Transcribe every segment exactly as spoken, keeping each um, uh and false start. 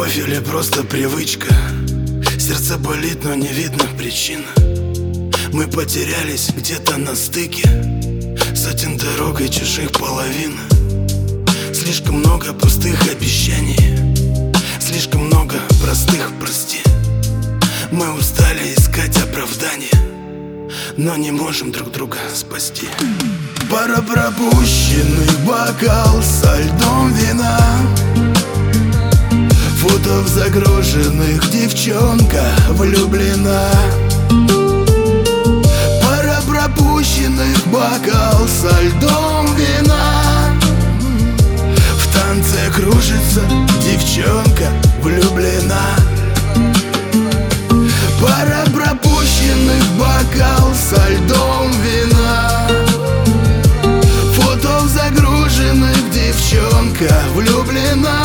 Любовь или просто привычка? Сердце болит, но не видно причин. Мы потерялись где-то на стыке сотен дорог и чужих половин. Слишком много пустых обещаний, слишком много простых прости. Мы устали искать оправдания, но не можем друг друга спасти. Пара пропущенных бокал со льдом вина, фото в загруженных, девчонка влюблена. Пара пропущенных бокал со льдом вина, в танце кружится, девчонка влюблена. Пара пропущенных бокал со льдом вина, фото в загруженных, девчонка влюблена.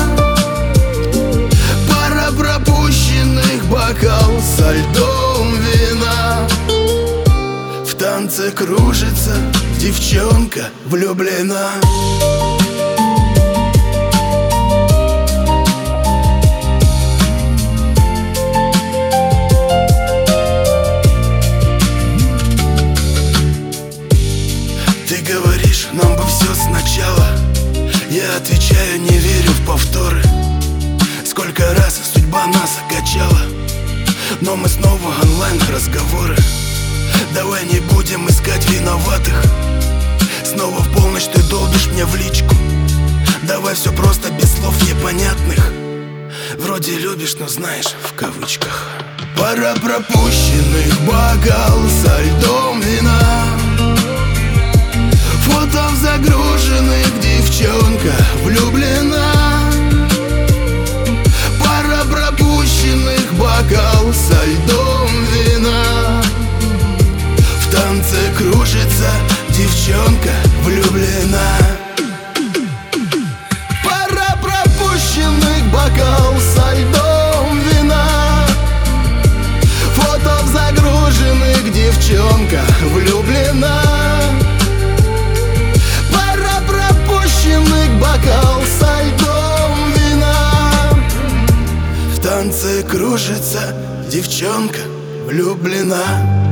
Пара пропущенных бокал со льдом вина, в танце кружится, девчонка влюблена. Ты говоришь, нам бы все сначала. Я отвечаю, не верю в повторы. Сколько раз судьба нас окачала, но мы снова онлайн разговоры. Давай не будем искать виноватых. Снова в полночь ты долбишь мне в личку. Давай все просто, без слов непонятных. Вроде любишь, но знаешь, в кавычках. Пара пропущенных бокал со льдом вина, фото в загруженных, девчонка влюблена. Пара пропущенных бокал со льдом вина, в танце кружится, девчонка влюблена. Пара пропущенных бокал со льдом вина, фото в загруженных, девчонка влюблена. Бокал со льдом вина, в танце кружится, девчонка влюблена.